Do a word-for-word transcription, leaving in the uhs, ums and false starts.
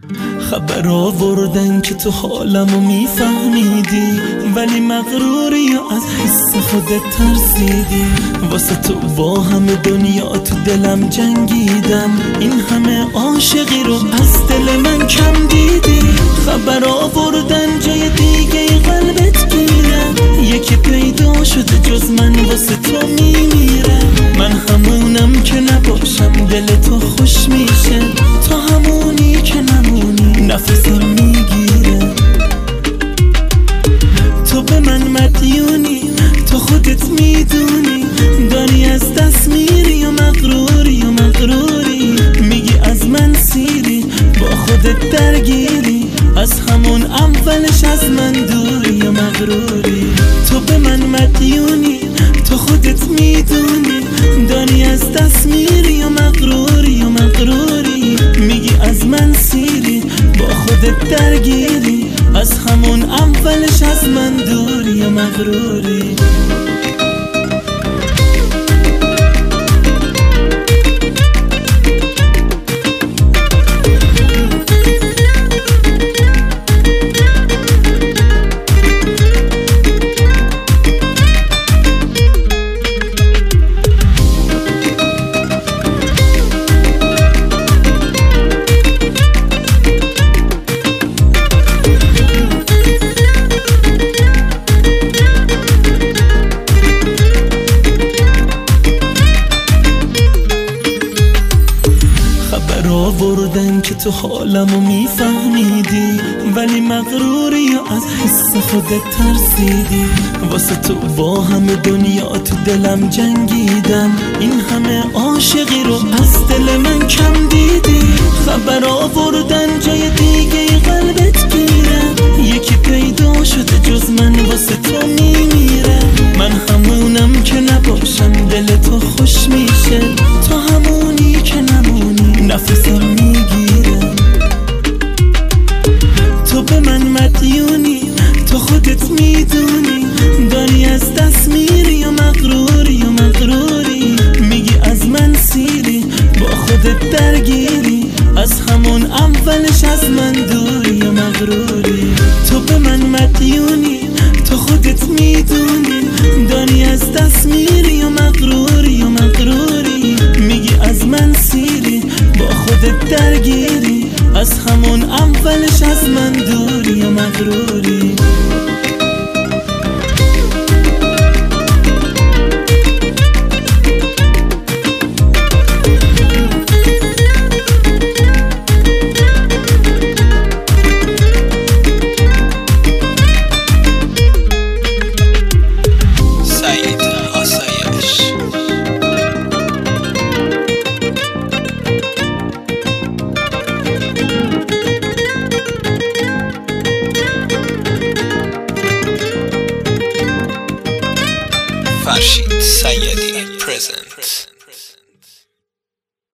خبر آوردن که تو حالمو میفهمیدی، ولی مغروری یا از حس خودت ترسیدی. واسه تو با همه دنیا تو دلم جنگیدم، این همه عاشقی رو از دل من کم دیدی. خبر آوردن جای دیگه قلبت گیره، یکی پیدا شده جز من واسه تو میمیره. من همونم که نباشم دل تو خوش میشه، تو همونی که نمونی نفسم میگیره. تو به من مدیونی، تو خودت میدونی، داری از دست میری و مغروری و مغروری. میگی از من سیری، با خودت درگیری، از همون اولش از من دوری و مغروری. تو به من مدیونی، تو خودت میدونی، داری از دست میری و مغروری و مغروری. میگی از من سیری، با خودت درگیری، از همون اولش از من دوری و مغروری. آوردن که تو حالمو میفهمیدی، ولی مغروری یا از حس خودت ترسیدی. واسه تو با همه دنیا تو دلم جنگیدم، این همه عاشقی رو از دل من کم دیدی. خبر آوردن جای دیگه قلبت گیره، یکی پیدا شده جز من واسه تو میمیره. من همونم که نباشم دل تو خوش میشه، تو همونی که نمونی نفسم میگیره. تو به من مدیونی، تو خودت میدونی، داری از دست میری و مغروری و مغروری. میگی از من سیری، با خودت درگیری، از همون اولش از من دوری و مغروری. تو به من مدیونی، تو خودت میدونی، داری از دست میری و مغروری و مغروری. میگی از من سیری، با خودت درگیری، از همون اولش از من دوری و مغروری. فرشید سیدی present.